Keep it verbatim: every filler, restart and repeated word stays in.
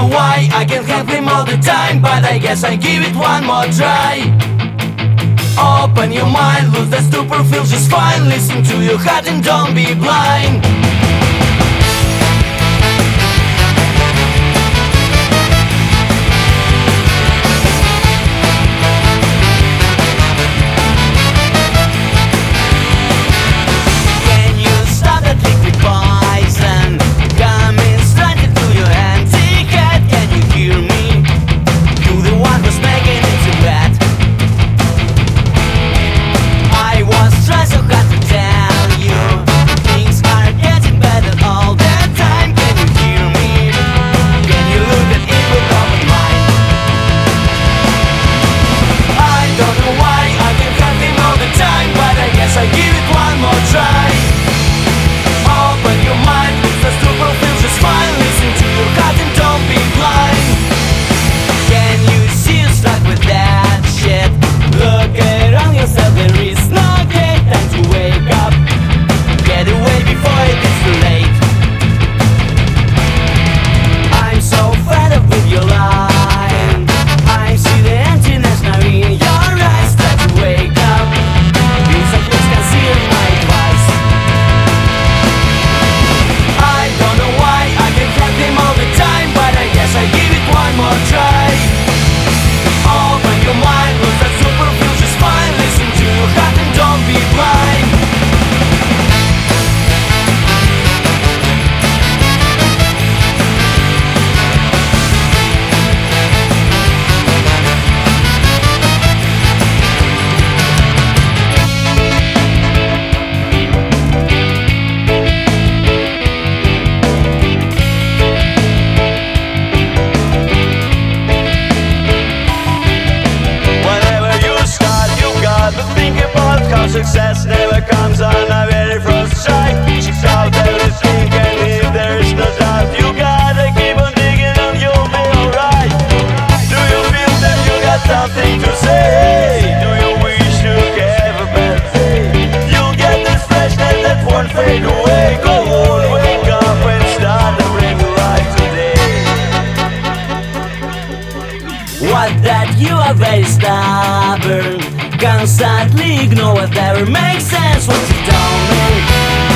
know why I can't help him all the time, but I guess I give it one more try. Open your mind, lose that stupor, feels just fine. Listen to your heart and don't be blind. Success never comes on a very first try. Check out everything, and if there is no doubt, you gotta keep on digging and you'll be alright. Do you feel that you got something to say? Do you wish you could have a better day? You'll get this freshness that won't fade away. Go on, wake up and start the brand new life today. What that you are very stubborn, constantly ignore whatever makes sense. What's it all mean?